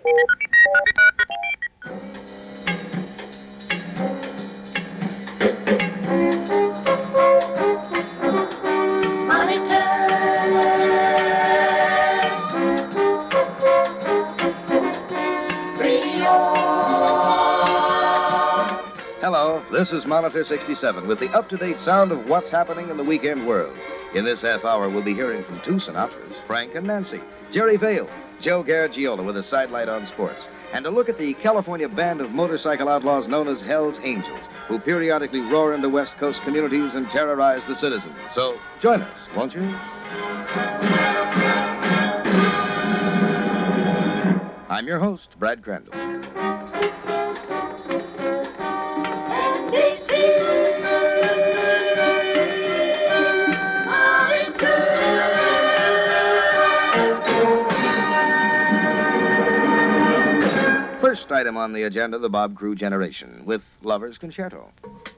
Hello, this is Monitor 67 with the up-to-date sound of what's happening in the weekend world. In this half hour, we'll be hearing from two Sinatras, Frank and Nancy, Jerry Vale, Joe Garagiola with a sidelight on sports, and a look at the California band of motorcycle outlaws known as Hell's Angels, who periodically roar into West Coast communities and terrorize the citizens. So join us, won't you? I'm your host, Brad Crandall. First item on the agenda, the Bob Crew Generation, with Lover's Concerto.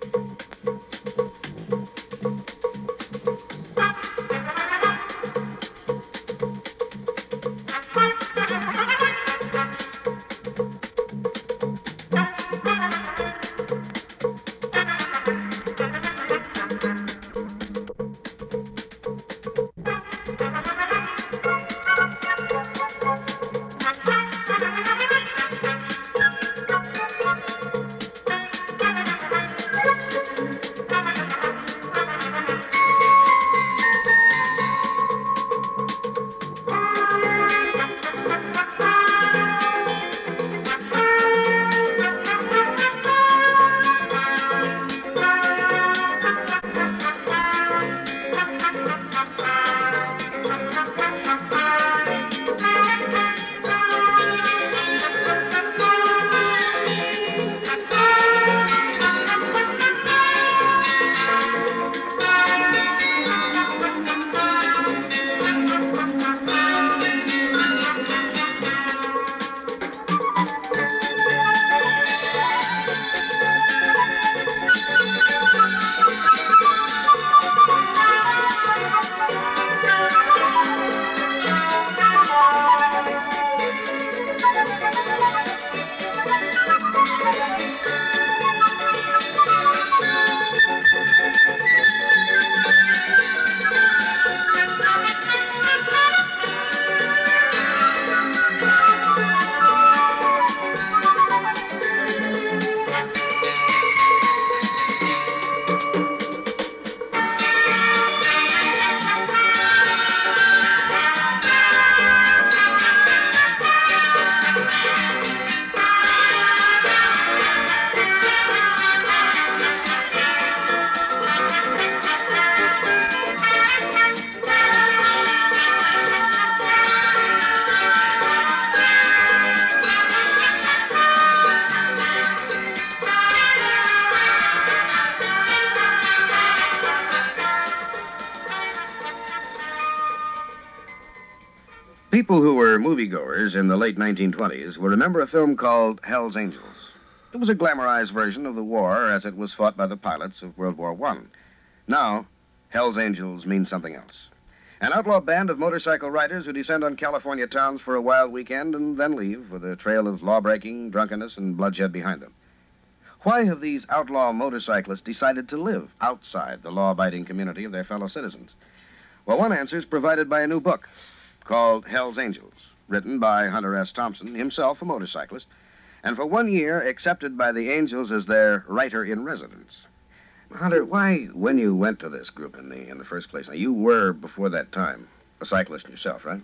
People who were moviegoers in the late 1920s will remember a film called Hell's Angels. It was a glamorized version of the war as it was fought by the pilots of World War I. Now, Hell's Angels means something else. An outlaw band of motorcycle riders who descend on California towns for a wild weekend and then leave with a trail of lawbreaking, drunkenness, and bloodshed behind them. Why have these outlaw motorcyclists decided to live outside the law-abiding community of their fellow citizens? Well, one answer is provided by a new book called Hell's Angels, written by Hunter S. Thompson, himself a motorcyclist, and for 1 year accepted by the Angels as their writer-in-residence. Hunter, why, when you went to this group in the first place, now you were, before that time, a cyclist yourself, right?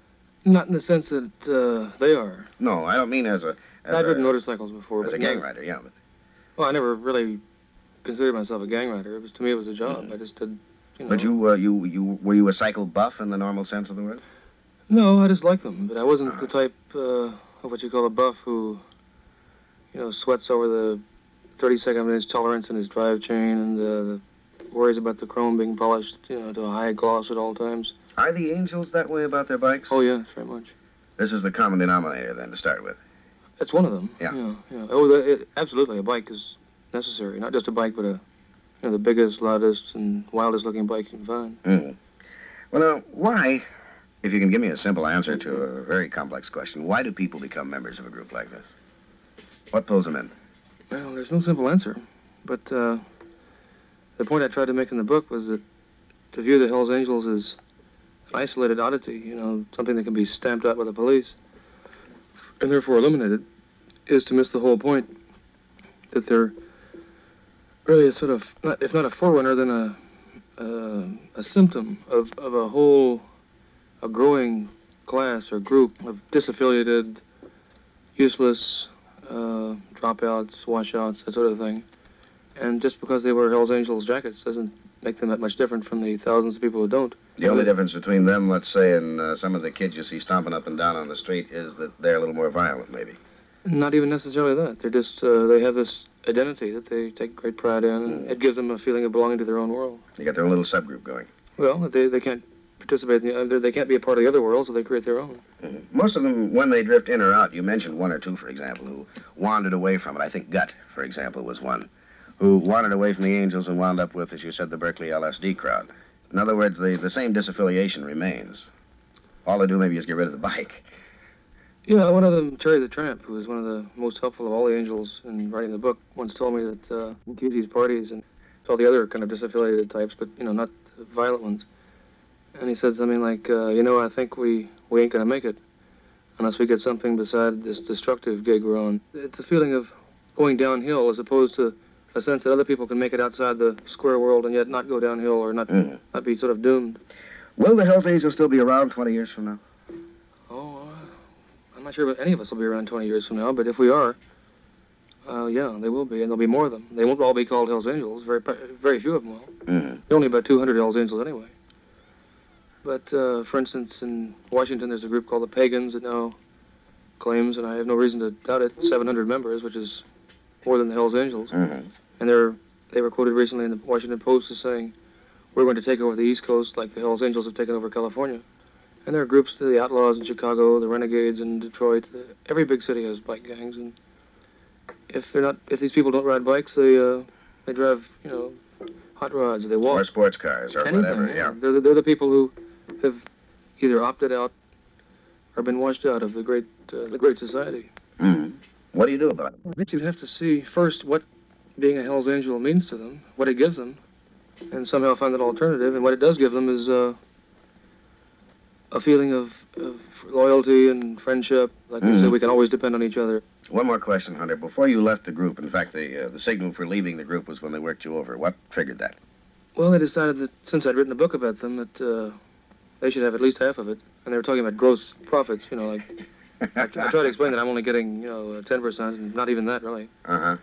Not in the sense that they are. No, I don't mean as a... I've ridden motorcycles before. As a gang rider, yeah. But... Well, I never really considered myself a gang rider. To me, it was a job. I just did, But were you a cycle buff in the normal sense of the word? No, I just liked them, but I wasn't the type of what you call a buff who, sweats over the 32nd of an inch tolerance in his drive chain and worries about the chrome being polished, to a high gloss at all times. Are the Angels that way about their bikes? Oh, yes, very much. This is the common denominator, then, to start with. That's one of them. Yeah. Oh, absolutely, a bike is necessary. Not just a bike, but the biggest, loudest, and wildest-looking bike you can find. Mm. Well, now, why If you can give me a simple answer to a very complex question, why do people become members of a group like this? What pulls them in? Well, there's no simple answer, but the point I tried to make in the book was that to view the Hells Angels as an isolated oddity, you know, something that can be stamped out by the police, and therefore eliminated, is to miss the whole point, that they're really a sort of, if not a forerunner, then a symptom of a growing class or group of disaffiliated, useless, dropouts, washouts, that sort of thing. And just because they wear Hells Angels jackets doesn't make them that much different from the thousands of people who don't. The only difference between them, let's say, and some of the kids you see stomping up and down on the street is that they're a little more violent, maybe. Not even necessarily that. They're just, they have this identity that they take great pride in, and it gives them a feeling of belonging to their own world. You got their own little subgroup going. Well, they can't participate in they can't be a part of the other world, so they create their own. Mm-hmm. Most of them, when they drift in or out, you mentioned one or two, for example, who wandered away from it. I think Gut, for example, was one, who wandered away from the Angels and wound up with, as you said, the Berkeley LSD crowd. In other words, the same disaffiliation remains. All they do maybe is get rid of the bike. Yeah, one of them, Terry the Tramp, who was one of the most helpful of all the Angels in writing the book, once told me that in Kesey's parties and all the other kind of disaffiliated types, but, you know, not the violent ones. And he said something like, you know, I think we ain't going to make it unless we get something beside this destructive gig we're on. It's a feeling of going downhill as opposed to a sense that other people can make it outside the square world and yet not go downhill or not be sort of doomed. Will the Hells Angels still be around 20 years from now? Oh, I'm not sure if any of us will be around 20 years from now, but if we are, yeah, they will be, and there'll be more of them. They won't all be called Hells Angels. Very few of them will. There are only about 200 Hells Angels anyway. But, for instance, in Washington, there's a group called the Pagans that now claims, and I have no reason to doubt it, 700 members, which is more than the Hells Angels. And they were quoted recently in the Washington Post as saying, we're going to take over the East Coast like the Hells Angels have taken over California. And there are groups, the Outlaws in Chicago, the Renegades in Detroit. Every big city has bike gangs, and if these people don't ride bikes, they drive, you know, hot rods, or they walk. Or sports cars, or anything, whatever, yeah. They're the people who have either opted out or been washed out of the great society. What do you do about it? I think you'd have to see first what being a Hells Angel means to them, what it gives them, and somehow find an alternative. And what it does give them is a feeling of loyalty and friendship. Like they say, we can always depend on each other. One more question, Hunter. Before you left the group, in fact, the signal for leaving the group was when they worked you over. What triggered that? Well, they decided that since I'd written a book about them, that they should have at least half of it. And they were talking about gross profits, you know, like... I try to explain that I'm only getting, you know, 10%, and not even that, really.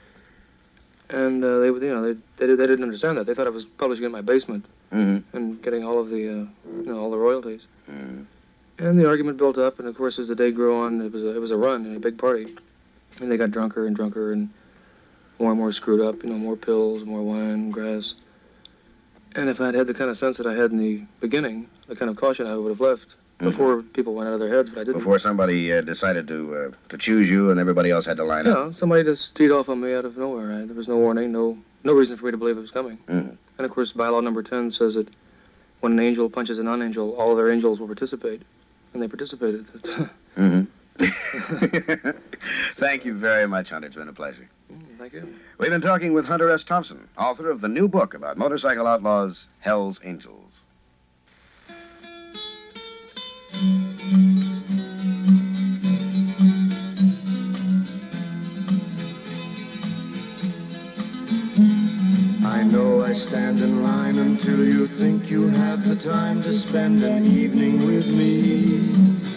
And they didn't understand that. They thought I was publishing in my basement and getting all of the, you know, all the royalties. And the argument built up, and of course, as the day grew on, it was a run and a big party. And they got drunker and drunker and more screwed up, you know, more pills, more wine, grass. And if I'd had the kind of sense that I had in the beginning, the kind of caution, I would have left before people went out of their heads, but I didn't. Before somebody decided to choose you and everybody else had to line up? Yeah, somebody just teed off on me out of nowhere. There was no warning, no reason for me to believe it was coming. And of course, bylaw number 10 says that when an angel punches a non-angel, all of their angels will participate. And they participated. Thank you very much, Hunter. It's been a pleasure. Thank you. We've been talking with Hunter S. Thompson, author of the new book about motorcycle outlaws, Hells Angels. I know I stand in line until you think you have the time to spend an evening with me.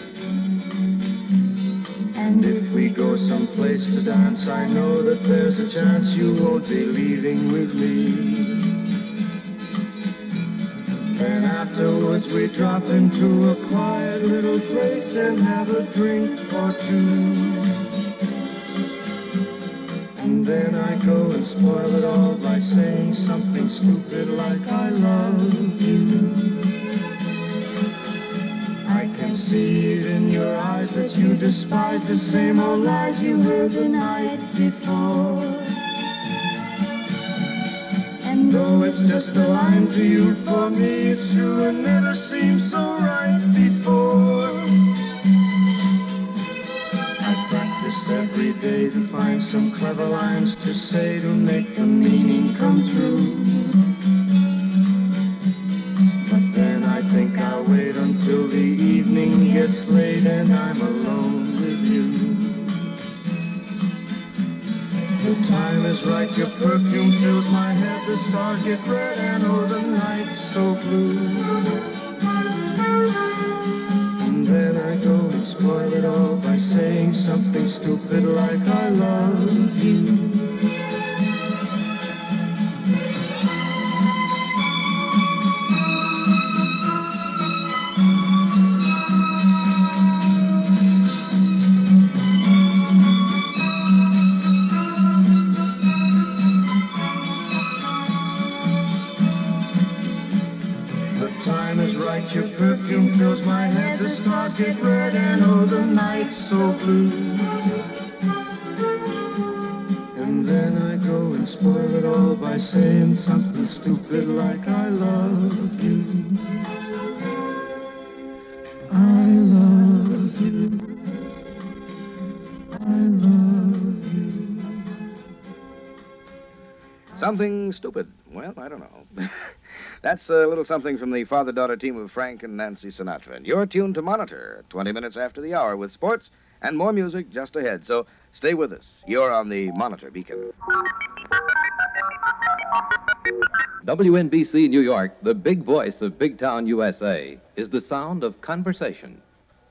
And if we go someplace to dance, I know that there's a chance you won't be leaving with me. Then afterwards we drop into a quiet little place and have a drink or two. And then I go and spoil it all by saying something stupid like I love you. I can see it in your eyes that you despise the same old lies you heard the night before. And though it's just a line to you, for me it's true and never seemed so right before. every day to find some clever lines to say to make the meaning come true. But then I think I'll wait until the evening gets late and I'm alone with you. The time is right, your perfume fills my head, the stars get red and oh, the night's so blue. And then I go and spoil it all by saying something stupid like I love you. Your perfume fills my head, the stars get red and oh, the night's so blue. And then I go and spoil it all by saying something stupid like I love you. I love you. I love you. Something stupid. Well, I don't know. That's a little something from the father-daughter team of Frank and Nancy Sinatra. And you're tuned to Monitor, 20 minutes after the hour, with sports and more music just ahead. So stay with us. You're on the Monitor Beacon. WNBC New York, the big voice of Big Town, USA, is the sound of conversation.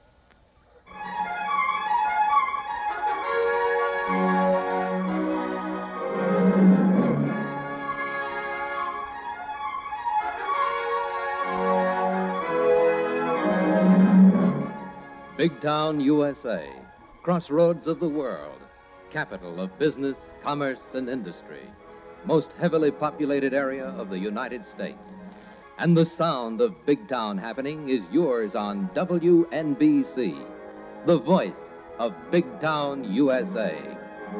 Big Town, USA, crossroads of the world, capital of business, commerce, and industry, most heavily populated area of the United States. And the sound of Big Town happening is yours on WNBC, the voice of Big Town, USA.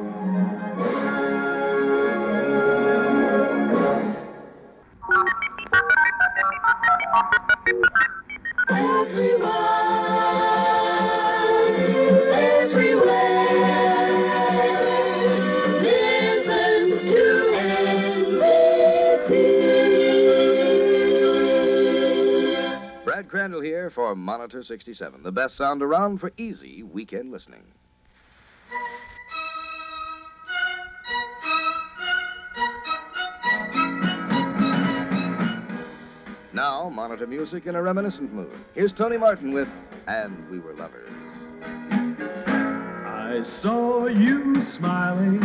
Brad Crandall here for Monitor 67, the best sound around for easy weekend listening. Now, Monitor music in a reminiscent mood. Here's Tony Martin with And We Were Lovers. I saw you smiling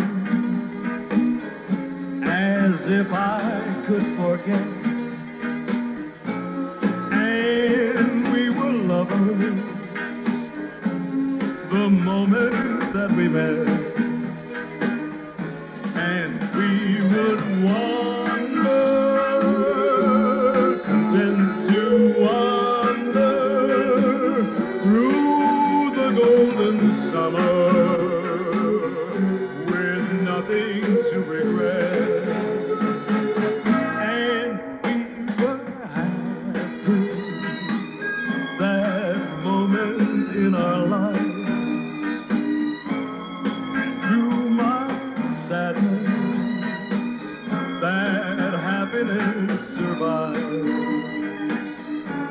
as if I could forget. And we were lovers the moment that we met. And we would wander, content to wander through the golden summer with nothing to regret. And we were happy that moment in our lives. And through my sadness, that happiness survives.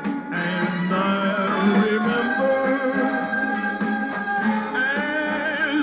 And I remember as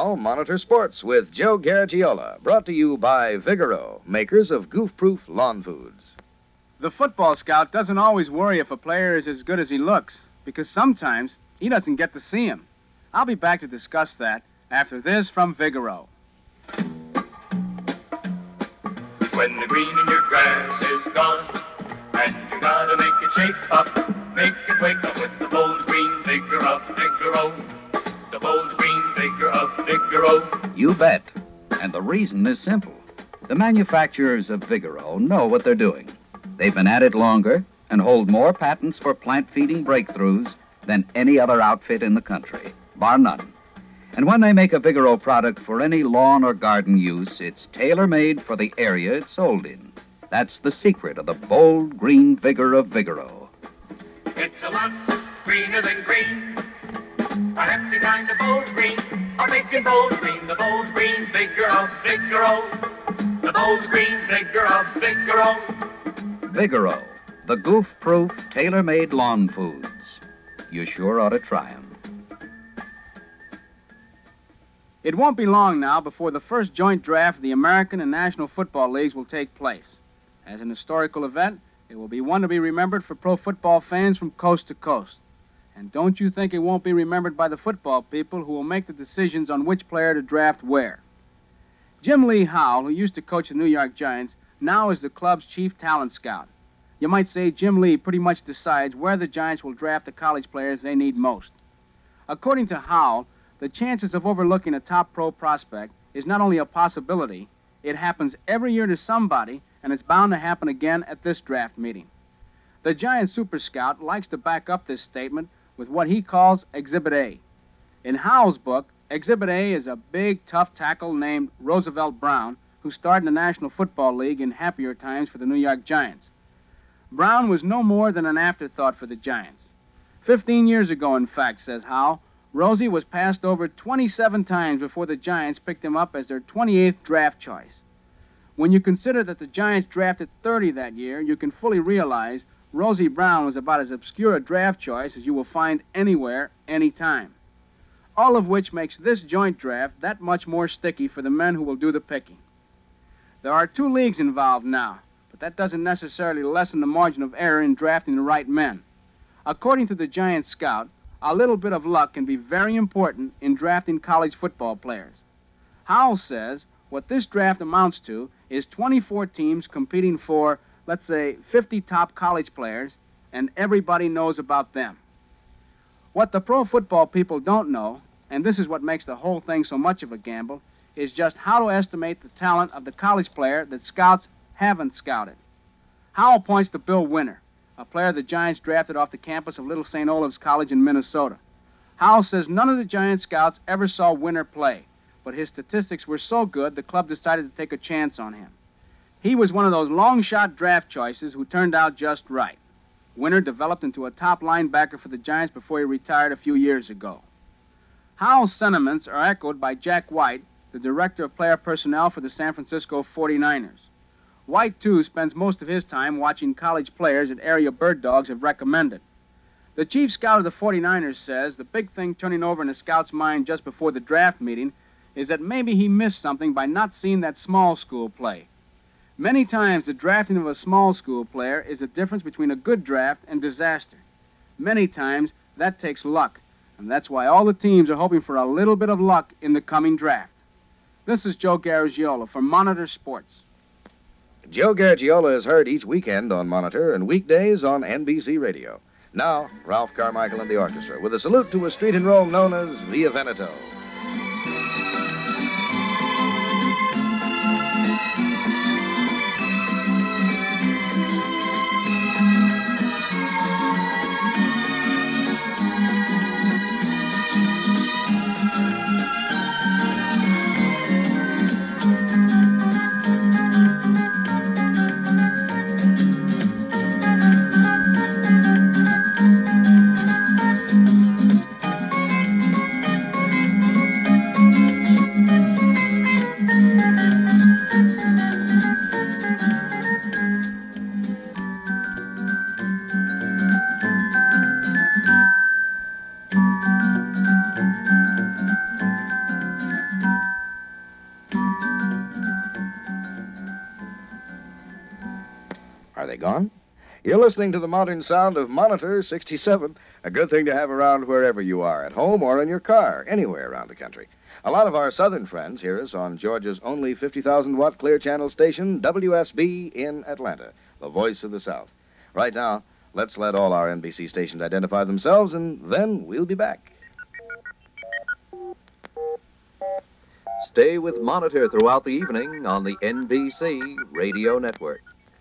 Now, Monitor Sports with Joe Garagiola, brought to you by Vigoro, makers of goof-proof lawn foods. The football scout doesn't always worry if a player is as good as he looks, because sometimes he doesn't get to see him. I'll be back to discuss that after this from Vigoro. When the green in your grass is gone, and you gotta make it shape up, make it wake up with the bold green vigor of Vigoro. The bold green vigor of Vigoro. You bet. And the reason is simple. The manufacturers of Vigoro know what they're doing. They've been at it longer and hold more patents for plant-feeding breakthroughs than any other outfit in the country, bar none. And when they make a Vigoro product for any lawn or garden use, it's tailor-made for the area it's sold in. That's the secret of the bold green vigor of Vigoro. It's a lot greener than green. A hefty kind of bold green, are making bold green, the bold green vigor of Vigoro. The bold green vigor of Vigoro. Vigoro, the goof-proof, tailor-made lawn foods. You sure ought to try 'em. It won't be long now before the first joint draft of the American and National Football Leagues will take place. As an historical event, it will be one to be remembered for pro football fans from coast to coast. And don't you think it won't be remembered by the football people who will make the decisions on which player to draft where. Jim Lee Howell, who used to coach the New York Giants, now is the club's chief talent scout. You might say Jim Lee pretty much decides where the Giants will draft the college players they need most. According to Howell, the chances of overlooking a top pro prospect is not only a possibility, it happens every year to somebody, and it's bound to happen again at this draft meeting. The Giant Super Scout likes to back up this statement with what he calls Exhibit A. In Howell's book, Exhibit A is a big, tough tackle named Roosevelt Brown, who starred in the National Football League in happier times for the New York Giants. Brown was no more than an afterthought for the Giants. 15 years ago, in fact, says Howell, Rosie was passed over 27 times before the Giants picked him up as their 28th draft choice. When you consider that the Giants drafted 30 that year, you can fully realize Rosie Brown was about as obscure a draft choice as you will find anywhere, anytime. All of which makes this joint draft that much more sticky for the men who will do the picking. There are 2 leagues involved now, but that doesn't necessarily lessen the margin of error in drafting the right men. According to the Giant Scout, a little bit of luck can be very important in drafting college football players. Howell says what this draft amounts to is 24 teams competing for, let's say, 50 top college players, and everybody knows about them. What the pro football people don't know, and this is what makes the whole thing so much of a gamble, is just how to estimate the talent of the college player that scouts haven't scouted. Howell points to Bill Winter, a player the Giants drafted off the campus of Little St. Olave's College in Minnesota. Howell says none of the Giant scouts ever saw Winter play, but his statistics were so good the club decided to take a chance on him. He was one of those long-shot draft choices who turned out just right. Winter developed into a top linebacker for the Giants before he retired a few years ago. Howell's sentiments are echoed by Jack White, the director of player personnel for the San Francisco 49ers. White, too, spends most of his time watching college players that area bird dogs have recommended. The chief scout of the 49ers says the big thing turning over in a scout's mind just before the draft meeting is that maybe he missed something by not seeing that small school play. Many times the drafting of a small school player is the difference between a good draft and disaster. Many times that takes luck, and that's why all the teams are hoping for a little bit of luck in the coming draft. This is Joe Garagiola for Monitor Sports. Joe Garagiola is heard each weekend on Monitor and weekdays on NBC Radio. Now, Ralph Carmichael and the orchestra with a salute to a street in Rome known as Via Veneto. they gone? You're listening to the modern sound of Monitor 67, a good thing to have around wherever you are, at home or in your car, anywhere around the country. A lot of our southern friends hear us on Georgia's only 50,000-watt clear channel station, WSB, in Atlanta, the voice of the South. Right now, let's let all our NBC stations identify themselves, and then we'll be back. Stay with Monitor throughout the evening on the NBC Radio Network.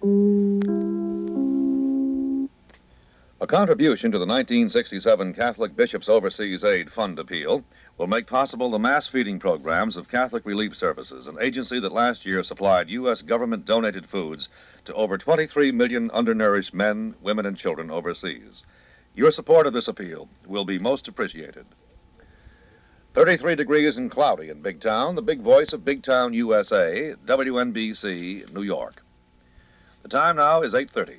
A contribution to the 1967 Catholic Bishops' Overseas Aid Fund appeal will make possible the mass feeding programs of Catholic Relief Services, an agency that last year supplied U.S. government-donated foods to over 23 million undernourished men, women, and children overseas. Your support of this appeal will be most appreciated. 33 degrees and cloudy in Big Town, the big voice of Big Town, USA, WNBC, New York. The time now is 8:30.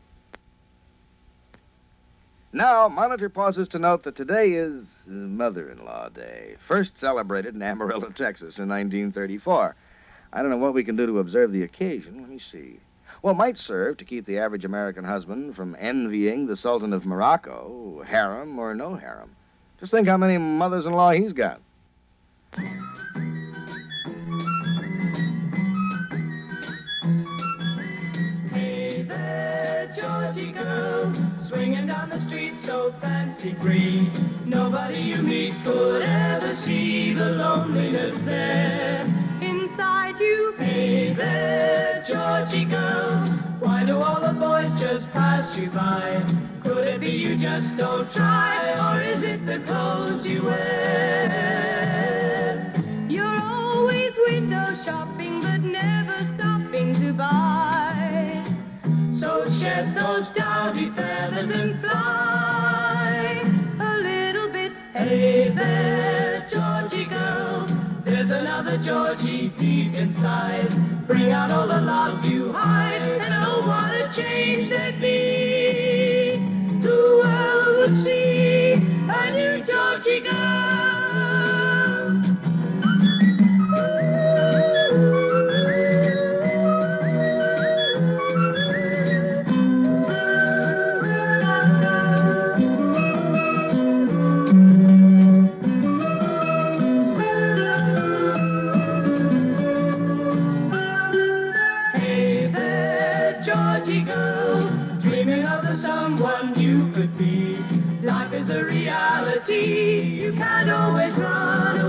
Now, Monitor pauses to note that today is Mother-in-Law Day, first celebrated in Amarillo, Texas in 1934. I don't know what we can do to observe the occasion. Let me see. Well, it might serve to keep the average American husband from envying the Sultan of Morocco, harem or no harem. Just think how many mothers-in-law he's got. Hey there, Georgie girl, swinging down the street so fancy-free. Nobody you meet could ever see the loneliness there inside you. Hey there, Georgie girl, why do all the boys just pass you by? Could it be you just don't try, or is it the clothes you wear? You're always window shopping, but never stopping to buy. So shed those dowdy feathers and fly a little bit. Hey there, Georgie girl, there's another Georgie deep inside. Bring out all the love you hide, and oh, what a change there'd be. The world would see a new Georgie girl. Hey there, Georgie girl, dreaming of the someone you could be. Life is a reality, you can't always run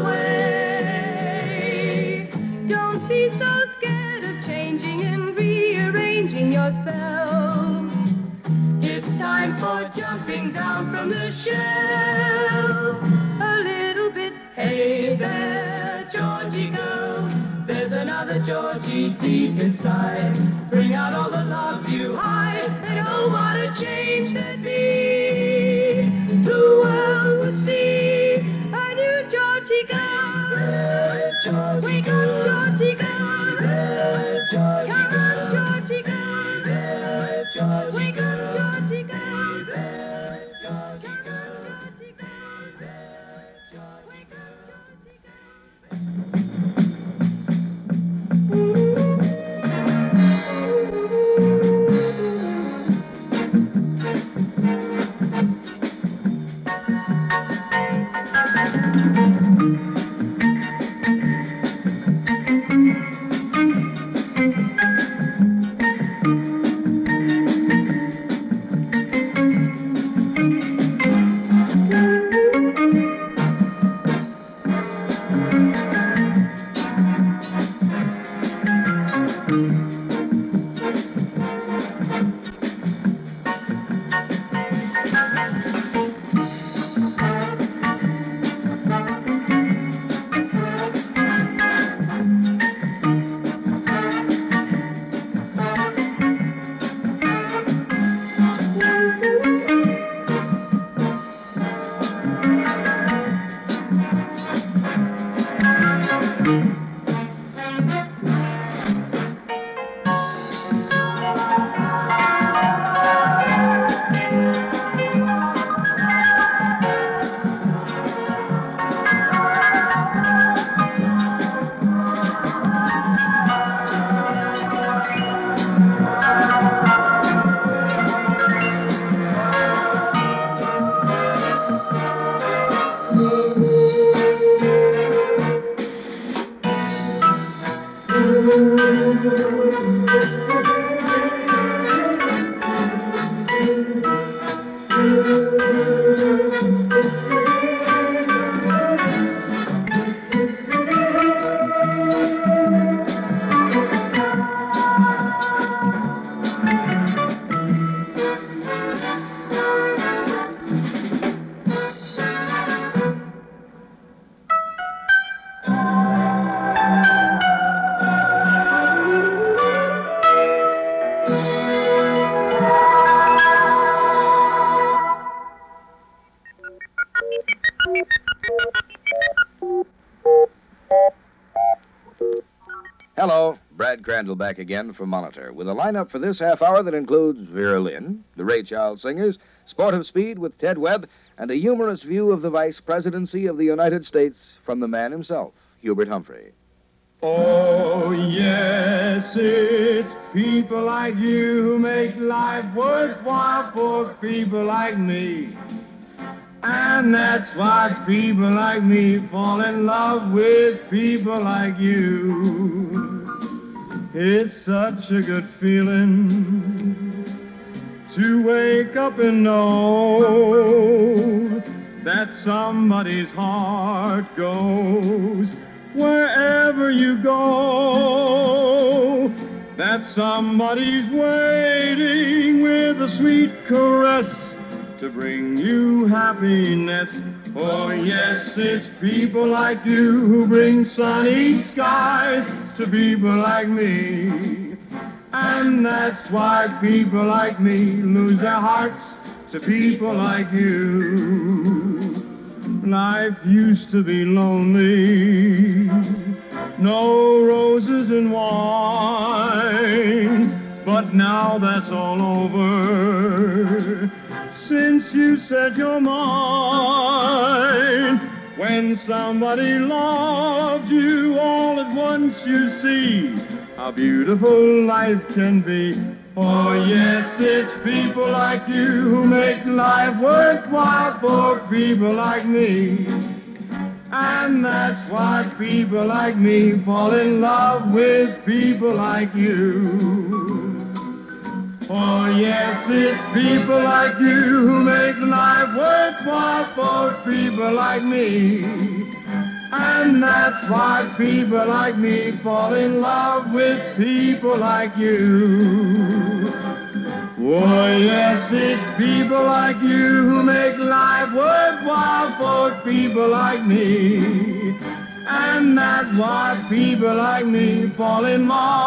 away. Don't be so scared of changing and rearranging yourself. It's time for jumping down from the shelf a little bit. Hey there, Georgie girl, there's another Georgie deep inside. Bring out all the love you hide, and oh, what a change there'd be. The world would see a new Georgie girl. Wake up, Georgie girl. Come on, Georgie girl. Wake up, Georgie girl. Come on, Georgie girl. Wake up, Georgie girl. Hello, Brad Crandall back again for Monitor, with a lineup for this half hour that includes Vera Lynn, the Ray Charles Singers, Sport of Speed with Ted Webb, and a humorous view of the vice presidency of the United States from the man himself, Hubert Humphrey. Oh, yes, it's people like you who make life worthwhile for people like me. And that's why people like me fall in love with people like you. It's such a good feeling to wake up and know that somebody's heart goes wherever you go. That somebody's waiting with a sweet caress to bring you happiness. Oh, yes, it's people like you who bring sunny skies to people like me. And that's why people like me lose their hearts to people like you. Life used to be lonely, no roses and wine, but now that's all over since you said you're mine. When somebody loved you all at once, you see how beautiful life can be. Oh, yes, it's people like you who make life worthwhile for people like me. And that's why people like me fall in love with people like you. Oh, yes, it's people like you who make life worthwhile for people like me. And that's why people like me fall in love with people like you. Oh, yes, it's people like you who make life worthwhile for people like me. And that's why people like me fall in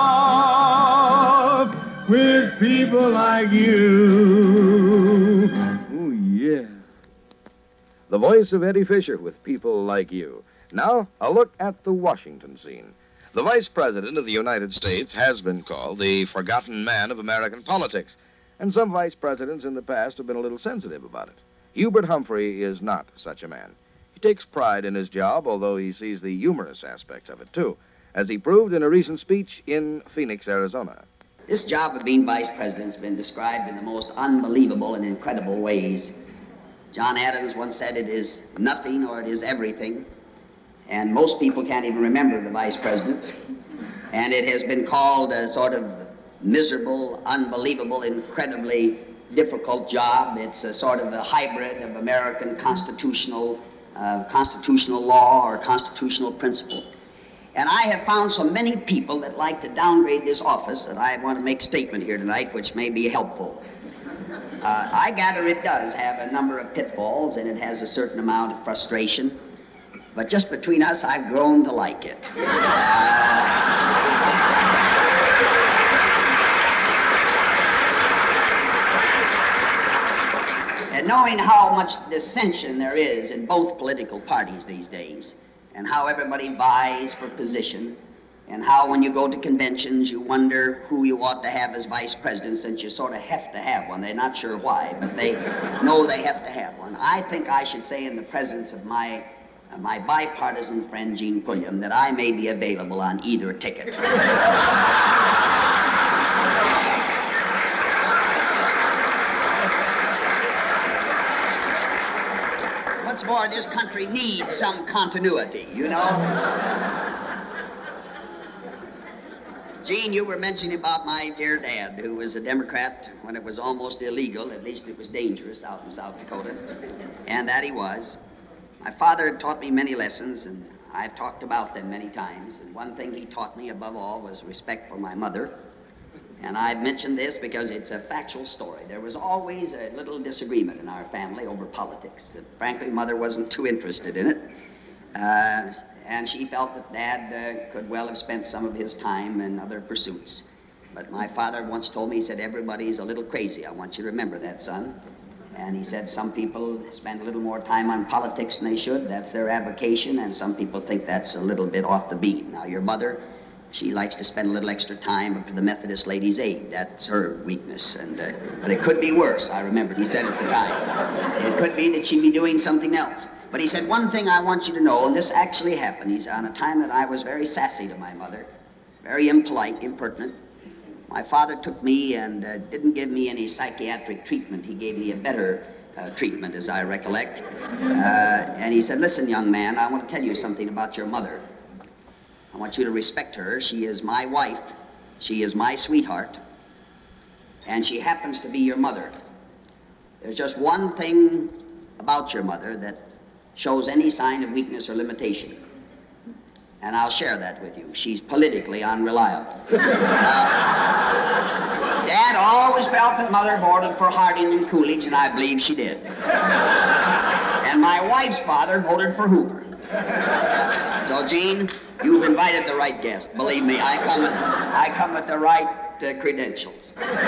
love with people like you. Oh, yeah. The voice of Eddie Fisher with People Like You. Now, a look at the Washington scene. The Vice President of the United States has been called the forgotten man of American politics, and some vice presidents in the past have been a little sensitive about it. Hubert Humphrey is not such a man. He takes pride in his job, although he sees the humorous aspects of it, too, as he proved in a recent speech in Phoenix, Arizona. This job of being vice president has been described in the most unbelievable and incredible ways. John Adams once said it is nothing or it is everything. And most people can't even remember the vice presidents. And it has been called a sort of miserable, unbelievable, incredibly difficult job. It's a sort of a hybrid of American constitutional law or constitutional principle. And I have found so many people that like to downgrade this office that I want to make a statement here tonight which may be helpful. I gather it does have a number of pitfalls and it has a certain amount of frustration. But just between us, I've grown to like it. And knowing how much dissension there is in both political parties these days, and how everybody vies for position, and how when you go to conventions you wonder who you ought to have as vice president, since you sort of have to have one. They're not sure why, but they know they have to have one. I think I should say in the presence of my bipartisan friend Gene Pulliam that I may be available on either ticket. What's more, this country needs some continuity, you know? Gene, you were mentioning about my dear dad, who was a Democrat when it was almost illegal. At least it was dangerous out in South Dakota. And that he was. My father had taught me many lessons, and I've talked about them many times. And one thing he taught me above all was respect for my mother. And I've mentioned this because it's a factual story. There was always a little disagreement in our family over politics. Frankly, Mother wasn't too interested in it. And she felt that Dad could well have spent some of his time in other pursuits. But my father once told me, he said, everybody's a little crazy. I want you to remember that, son. And he said some people spend a little more time on politics than they should. That's their avocation, and some people think that's a little bit off the beat. Now, your mother, she likes to spend a little extra time up to the Methodist Ladies' Aid. That's her weakness. And but it could be worse. I remembered he said at the time. It could be that she'd be doing something else. But he said, one thing I want you to know, and this actually happened. He's on a time that I was very sassy to my mother, very impolite, impertinent. My father took me and didn't give me any psychiatric treatment. He gave me a better treatment, as I recollect. And he said, listen, young man, I want to tell you something about your mother. I want you to respect her. She is my wife. She is my sweetheart. And she happens to be your mother. There's just one thing about your mother that shows any sign of weakness or limitation. And I'll share that with you. She's politically unreliable. Dad always felt that Mother voted for Harding and Coolidge, and I believe she did. And my wife's father voted for Hoover. So, Gene, you've invited the right guest. Believe me, I come with the right credentials.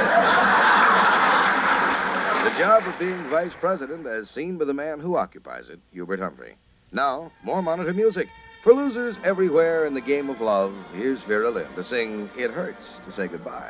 The job of being vice president as seen by the man who occupies it, Hubert Humphrey. Now, more Monitor music. For losers everywhere in the game of love, here's Vera Lynn to sing It Hurts to Say Goodbye.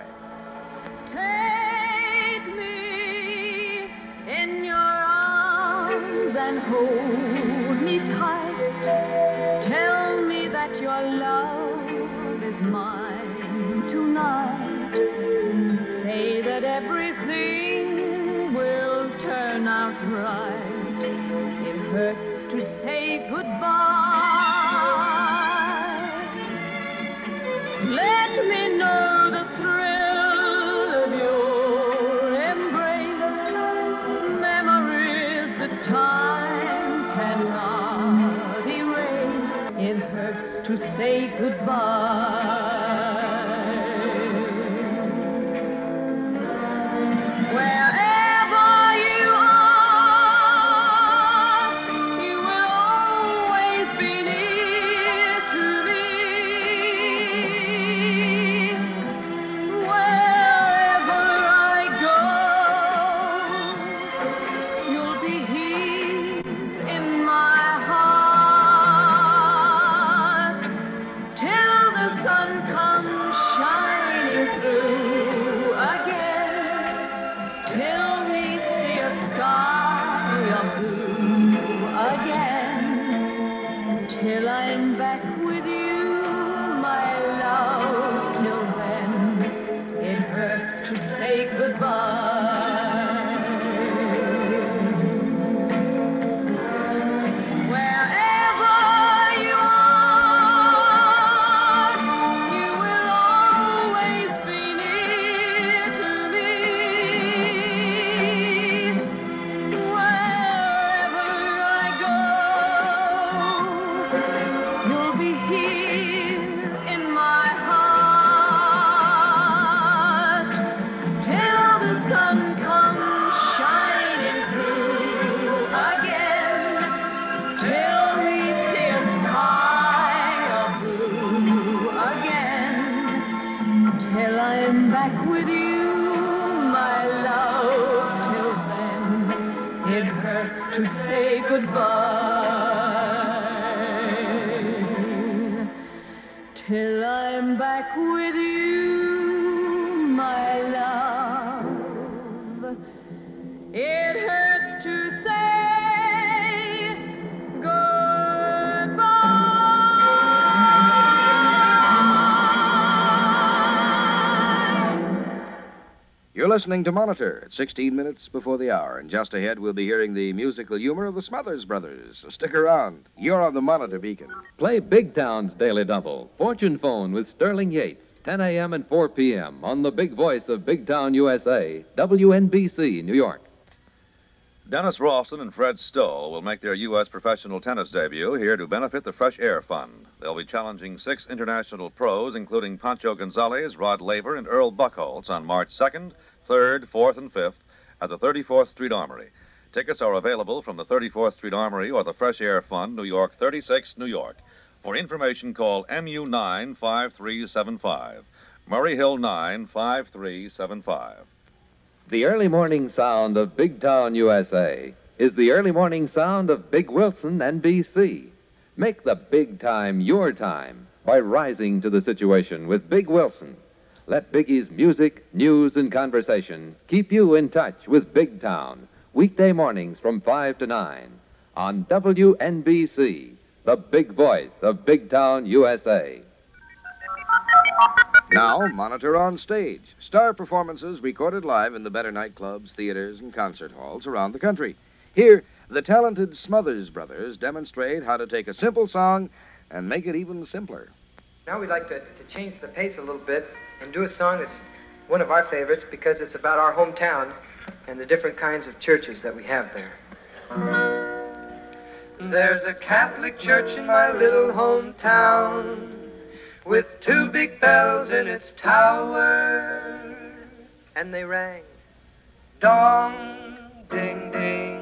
Take me in your arms and hold me tight. Tell me that your love is mine tonight. Say that everything will turn out right. It hurts to say goodbye. Let me know the thrill of your embrace, memories that time cannot erase. It hurts to say goodbye. Wherever you are, you will always be near to me. Wherever I go, you'll be here in my heart till the sun comes shining through again, till we see a sky of blue again, till I'm back with you, my love. Till then, it hurts to say goodbye. Wherever you are, you will always be near to me. Wherever I go, you'll be here in my heart till the sun comes shining through again, till we see a sky of blue again, till I'm back with you, my love. Till then, it hurts to say goodbye. Till I'm back with you, my love. It hurts to say goodbye. You're listening to Monitor at 16 minutes before the hour, and just ahead we'll be hearing the musical humor of the Smothers Brothers. So stick around. You're on the Monitor Beacon. Play Big Town's Daily Double, Fortune Phone with Sterling Yates, 10 a.m. and 4 p.m. on the big voice of Big Town, USA, WNBC, New York. Dennis Ralston and Fred Stoll will make their U.S. professional tennis debut here to benefit the Fresh Air Fund. They'll be challenging 6 international pros, including Pancho Gonzalez, Rod Laver, and Earl Buchholz on March 2nd, 3rd, 4th, and 5th at the 34th Street Armory. Tickets are available from the 34th Street Armory or the Fresh Air Fund, New York 36, New York. For information, call MU 95375. Murray Hill 95375. The early morning sound of Big Town, USA is the early morning sound of Big Wilson, NBC. Make the big time your time by rising to the situation with Big Wilson. Let Biggie's music, news, and conversation keep you in touch with Big Town, weekday mornings from 5 to 9 on WNBC, the big voice of Big Town, USA. Now, Monitor on Stage. Star performances recorded live in the better nightclubs, theaters, and concert halls around the country. Here, the talented Smothers Brothers demonstrate how to take a simple song and make it even simpler. Now we'd like to change the pace a little bit and do a song that's one of our favorites because it's about our hometown and the different kinds of churches that we have there. There's a Catholic church in my little hometown with 2 big bells in its tower, and they rang, dong, ding, ding.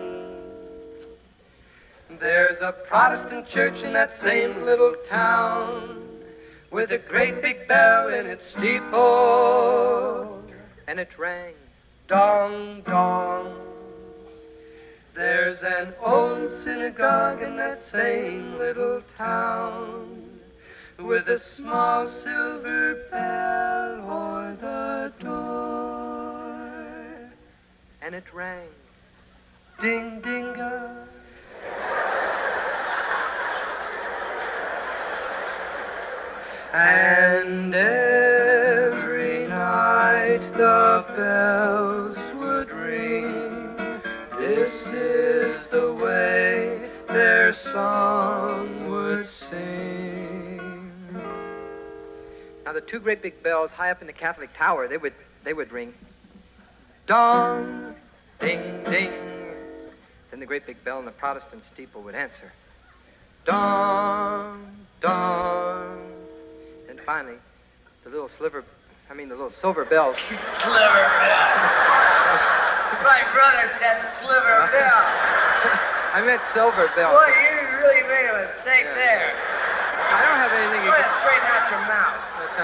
There's a Protestant church in that same little town with a great big bell in its steeple, and it rang, dong, dong. There's an old synagogue in that same little town with a small silver bell o'er the door, and it rang, ding, dinga. And every night the bells would ring. This is the way their song would sing. Now the 2 great big bells high up in the Catholic tower, they would ring, dong, ding, ding. Then the great big bell in the Protestant steeple would answer, dong, dong. And finally, the little silver bells. Sliver bell. My brother said sliver bell. I meant silver bells. Boy, you really made a mistake there. I don't have anything Go ahead, against... straighten out your mouth.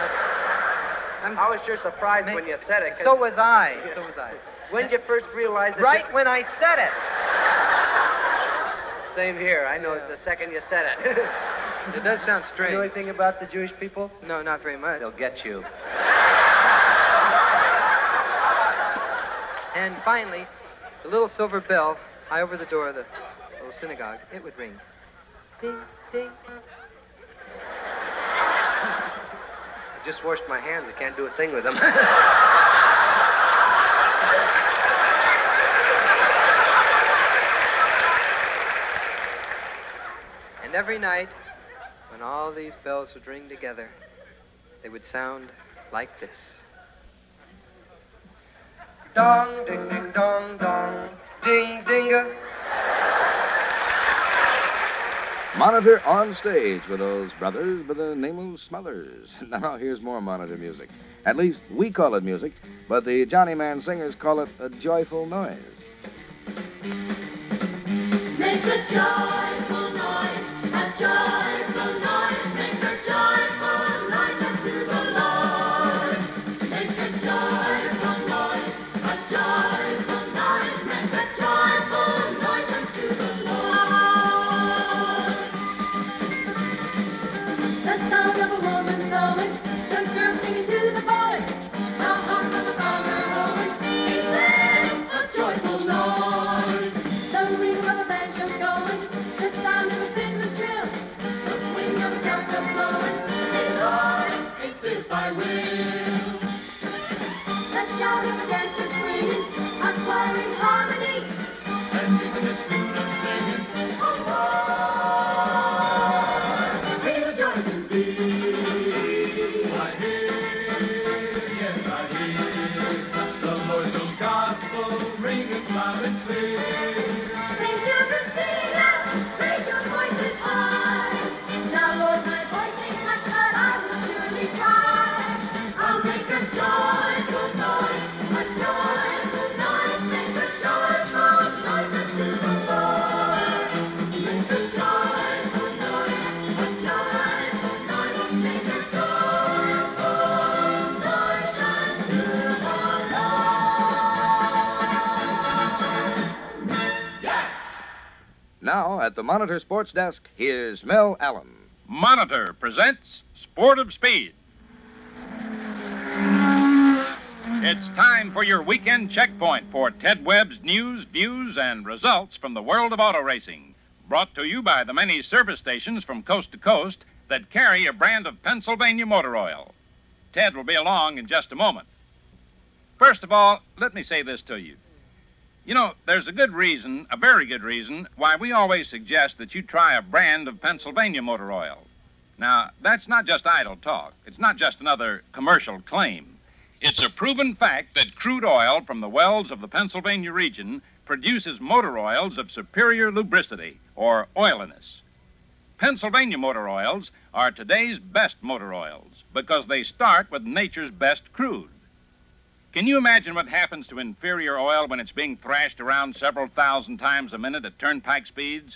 I was sure surprised when you said it. So was I. When did you first realize that? Right when I said it. Same here. I know it's the second you said it. It does sound strange. You know anything about the Jewish people? No, not very much. They'll get you. And finally, the little silver bell high over the door of the little synagogue, it would ring. Ding, ding. I just washed my hands. I can't do a thing with them. And every night, when all these bells would ring together, they would sound like this. Dong, ding, ding, dong, dong, ding, dinga. Monitor on Stage with those brothers by the name of Smothers. Now, here's more Monitor music. At least we call it music, but the Johnny Man singers call it a joyful noise. Make a joyful noise, a joyful noise. Make a joyful noise unto the Lord. Make a joyful noise, a joyful noise. Make a joyful noise unto the Lord. The sound of a woman sewing, the girl singing to the boy, the heart of a farmer hoeing, amen, a joyful noise. The ring of a banjo going, the sound of a fiddler's drill, the swing of a jumper blowing, hey Lord, is this thy will? The shout of a dancer swinging, a choir in harmony, and even the tune of singing, oh Lord, may the joy to be. Why, here Now, at the Monitor Sports Desk, here's Mel Allen. Monitor presents Sport of Speed. It's time for your weekend checkpoint for Ted Webb's news, views, and results from the world of auto racing. Brought to you by the many service stations from coast to coast that carry a brand of Pennsylvania motor oil. Ted will be along in just a moment. First of all, let me say this to you. You know, there's a good reason, a very good reason, why we always suggest that you try a brand of Pennsylvania motor oil. Now, that's not just idle talk. It's not just another commercial claim. It's a proven fact that crude oil from the wells of the Pennsylvania region produces motor oils of superior lubricity, or oiliness. Pennsylvania motor oils are today's best motor oils because they start with nature's best crude. Can you imagine what happens to inferior oil when it's being thrashed around several thousand times a minute at turnpike speeds?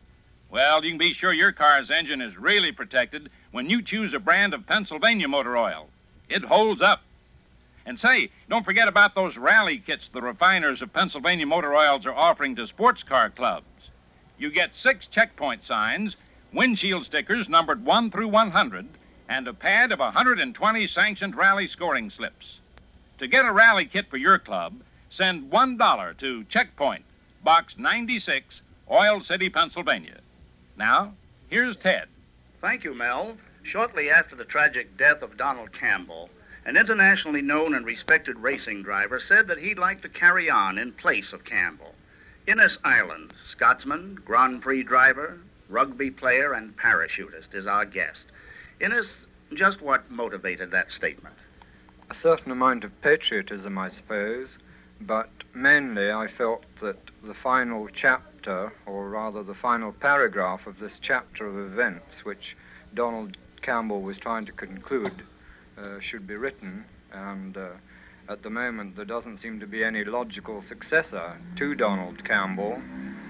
Well, you can be sure your car's engine is really protected when you choose a brand of Pennsylvania motor oil. It holds up. And say, don't forget about those rally kits the refiners of Pennsylvania motor oils are offering to sports car clubs. You get 6 checkpoint signs, windshield stickers numbered 1 through 100, and a pad of 120 sanctioned rally scoring slips. To get a rally kit for your club, send $1 to Checkpoint, Box 96, Oil City, Pennsylvania. Now, here's Ted. Thank you, Mel. Shortly after the tragic death of Donald Campbell, an internationally known and respected racing driver said that he'd like to carry on in place of Campbell. Innes Ireland, Scotsman, Grand Prix driver, rugby player, and parachutist, is our guest. Innes, just what motivated that statement? A certain amount of patriotism, I suppose, but mainly I felt that the final chapter, or rather the final paragraph of this chapter of events, which Donald Campbell was trying to conclude, should be written, and at the moment there doesn't seem to be any logical successor to Donald Campbell,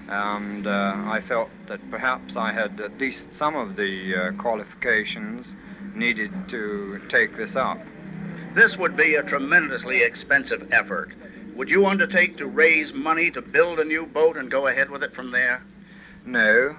and I felt that perhaps I had at least some of the qualifications needed to take this up. This would be a tremendously expensive effort. Would you undertake to raise money to build a new boat and go ahead with it from there? No,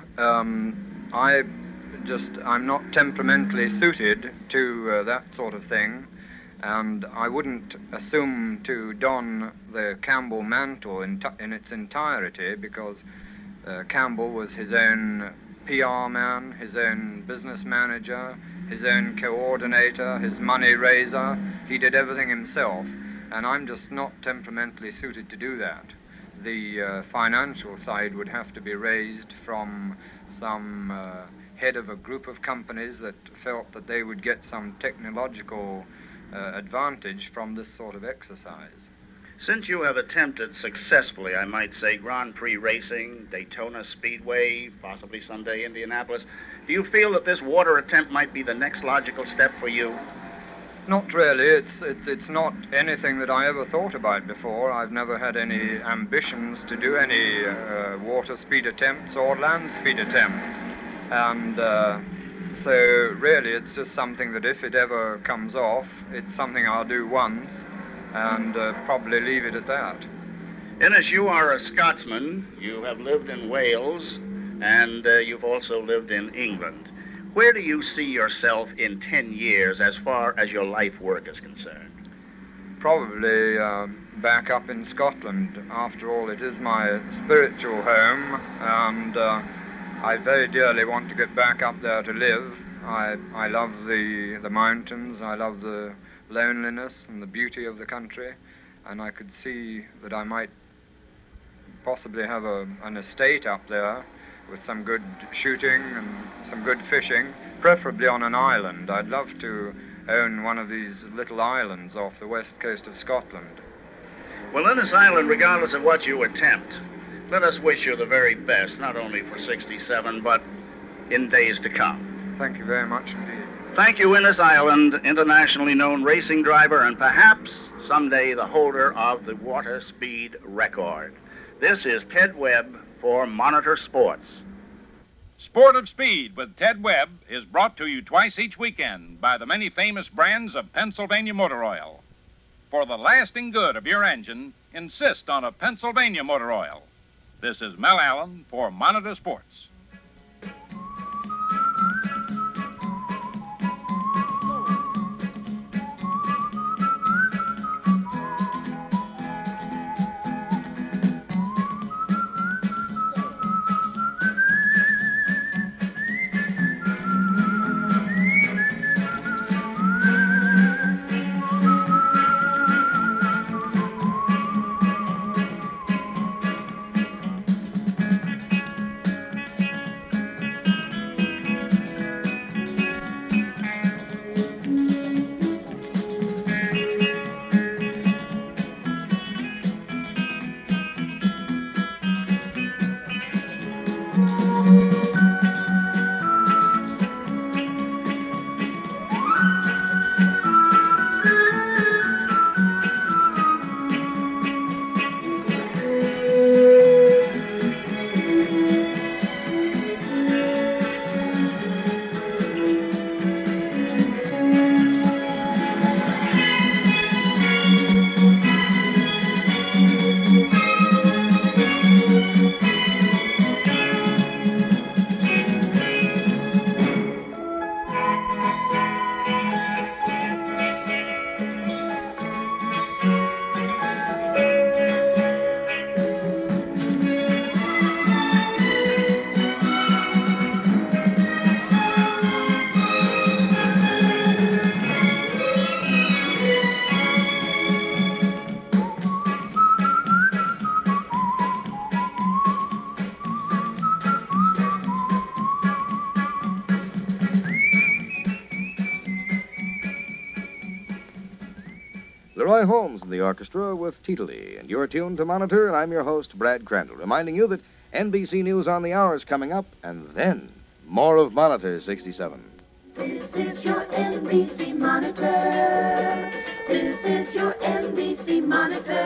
I'm not temperamentally suited to that sort of thing, and I wouldn't assume to don the Campbell mantle in its entirety, because Campbell was his own PR man, his own business manager, his own coordinator, his money raiser. He did everything himself, and I'm just not temperamentally suited to do that. The financial side would have to be raised from some head of a group of companies that felt that they would get some technological advantage from this sort of exercise. Since you have attempted successfully, I might say, Grand Prix racing, Daytona Speedway, possibly someday Indianapolis, do you feel that this water attempt might be the next logical step for you? Not really. It's not anything that I ever thought about before. I've never had any ambitions to do any water speed attempts or land speed attempts. And so really it's just something that if it ever comes off, it's something I'll do once and probably leave it at that. Innes, you are a Scotsman. You have lived in Wales, and you've also lived in England. Where do you see yourself in 10 years as far as your life work is concerned? Probably back up in Scotland. After all, it is my spiritual home, and I very dearly want to get back up there to live. I love the mountains, I love the loneliness and the beauty of the country, and I could see that I might possibly have an estate up there with some good shooting and some good fishing, preferably on an island. I'd love to own one of these little islands off the west coast of Scotland. Well, Innes Island, regardless of what you attempt, let us wish you the very best, not only for 67, but in days to come. Thank you very much indeed. Thank you, Innes Island, internationally known racing driver, and perhaps someday the holder of the water speed record. This is Ted Webb for Monitor Sports. Sport of Speed with Ted Webb is brought to you twice each weekend by the many famous brands of Pennsylvania motor oil. For the lasting good of your engine, insist on a Pennsylvania motor oil. This is Mel Allen for Monitor Sports. Leroy Holmes and the orchestra with Teetlee, and you're tuned to Monitor, and I'm your host, Brad Crandall, reminding you that NBC News on the Hour is coming up, and then more of Monitor 67. This is your NBC Monitor. This is your NBC Monitor.